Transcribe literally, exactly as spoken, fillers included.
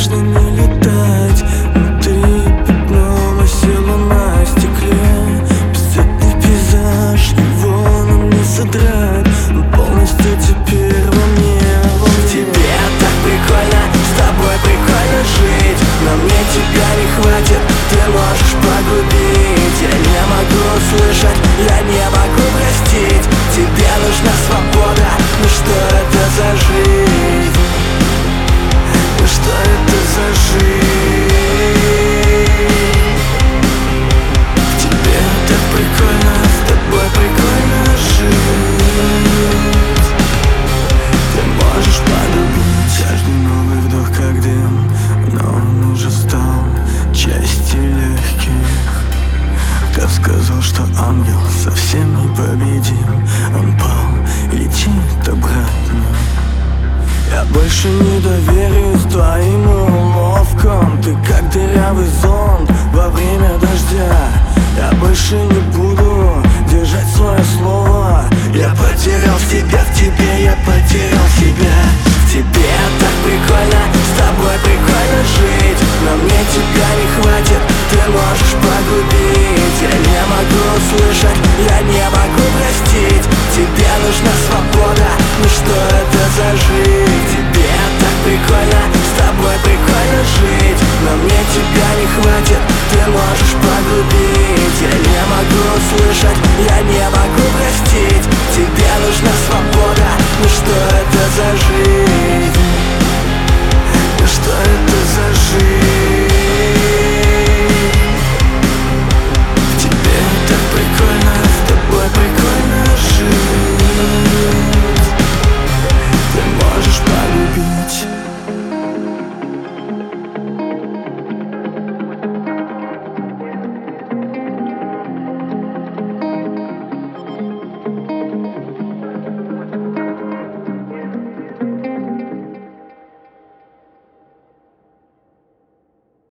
можно не летать, внутри пятном осела на стекле. Бесцветный пейзаж, его нам не содрать, но полностью теперь во мне, во мне. Тебе так прикольно, с тобой прикольно жить, но мне тебя не хватит, ты можешь погубить. Я не могу услышать, я не могу простить. Тебе нужна свобода, ну что это за жизнь? Ну что это за жизнь? Тебе так прикольно, с тобой прикольно жить. Ты можешь полюбить каждый новый вдох как дым, но он уже стал частью легких. Кто сказал, что ангел совсем непобедим? Он пал и летит обратно. Я больше не доверюсь твоим уловкам. Ты как дырявый зонт во время дождя. Я больше не буду